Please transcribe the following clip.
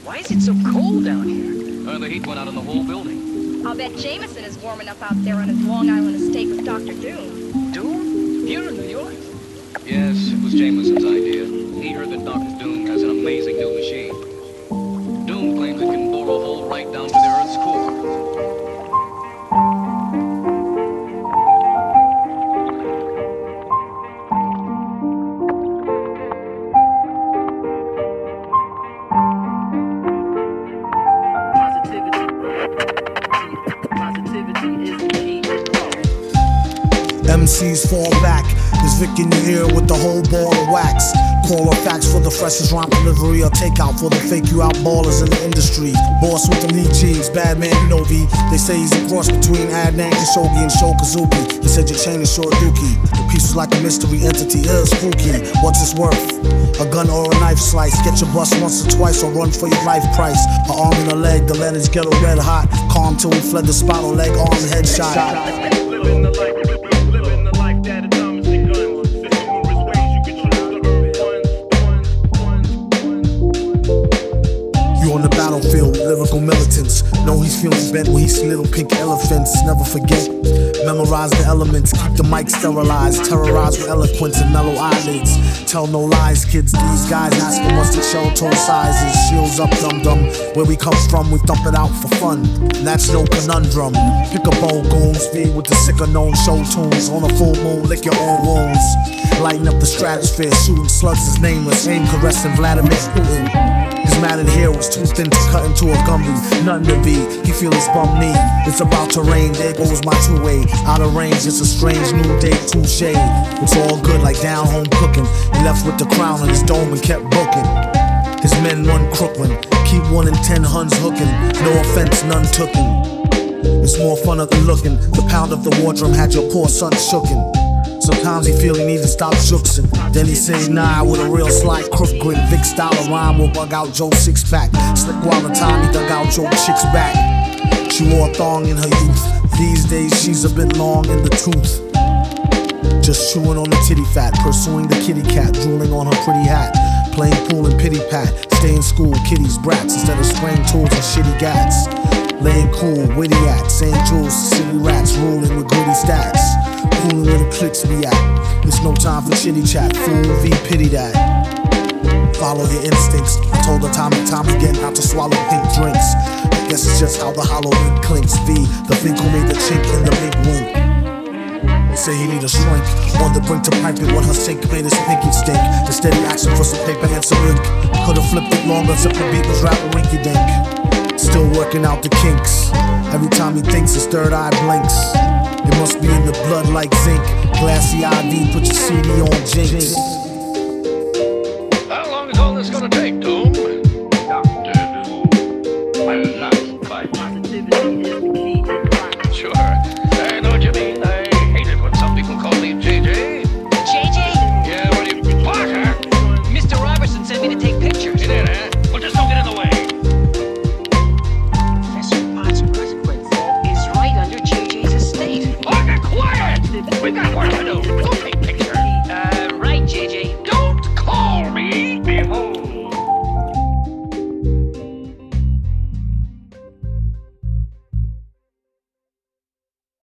Why is it so cold down here? The heat went out in the whole building. I'll bet Jameson is warming up out there on his Long Island estate with Dr. Doom. Doom? Here in New York? Yes, it was Jameson's idea. He heard that Dr. Doom has an amazing new machine. Doom claims it can bore a hole right down to the Earth's core. MCs fall back. There's Vic in your ear with the whole ball of wax. Call or fax for the freshest rhyme delivery, or takeout for the fake you out ballers in the industry. Boss with the neat jeans, bad man Novi. They say he's a cross between Adnan Khashoggi and Sho Kazuki. He said your chain is short dookie. The piece was like a mystery entity, spooky. What's its worth? A gun or a knife slice. Get your bus once or twice or run for your life price. A arm and a leg, the letters ghetto red hot. Calm till we fled the spot on leg, arm, headshot. On the battlefield, lyrical militants. Know he's feeling bent when he see little pink elephants. Never forget, memorize the elements. Keep the mic sterilized. Terrorize with eloquence and mellow eyelids. Tell no lies, kids. These guys ask for mustard shell toe sizes. Shields up, dum dum. Where we come from, we thump it out for fun. And that's no conundrum. Pick a bowl, goons. Feed with the sicker known show tunes. On a full moon, lick your own wounds. Lighten up the stratosphere. Shooting slugs is nameless. Aim caressing Vladimir Putin. His matted hair was too thin to cut into a Gumby. Nothing to be, he feel his bum knee. It's about to rain, there goes my two-way. Out of range, it's a strange new day, touche. It's all good like down home cooking. He left with the crown on his dome and kept booking. His men run Crooklyn, keep 1 in 10 Huns hooking. No offense, none tooken. It's more fun than looking. The pound of the wardrobe had your poor son shooken. Sometimes he feel he need to stop jooksing. Then he say nah with a real sly crook grin. Vic style of rhyme will bug out Joe's six pack. Slick while the time he dug out Joe chick's back. She wore a thong in her youth. These days she's a bit long in the tooth. Just chewing on the titty fat, pursuing the kitty cat, drooling on her pretty hat. Playing pool and pity pat. Stay in school, kiddies, brats, instead of spraying tools and shitty gats. Laying cool, witty at St. Jules, city rats, ruling with gritty stats. Fooling where the clicks be at. There's no time for chitty chat. Fool V, pity that. Follow your instincts. I told her time and time again not to swallow pink drinks. I guess it's just how the hollow ink clinks. V, the think who made the chink in the big wink. They say he need a shrink. On the brink to pipe it when her sink made his pinky stink. Instead he asked for some paper and some ink. Could've flipped it longer if the beat was rapping rinky dink. Still working out the kinks. Every time he thinks his third eye blinks. It must be in the blood like zinc. Glassy IV, put your CD on Jinx. How long is all this gonna take, Doom? Dr. Doom. My life by positivity is the key to life. Sure. I know what you mean. I hate it when some people call me JJ. JJ? Yeah, what do you... Parker! Mr. Robertson sent me to take pictures. You did, huh? Well, just don't get in the way. Professor Potts' earthquake vault is right under JJ's estate. Parker, quiet! We got work to do.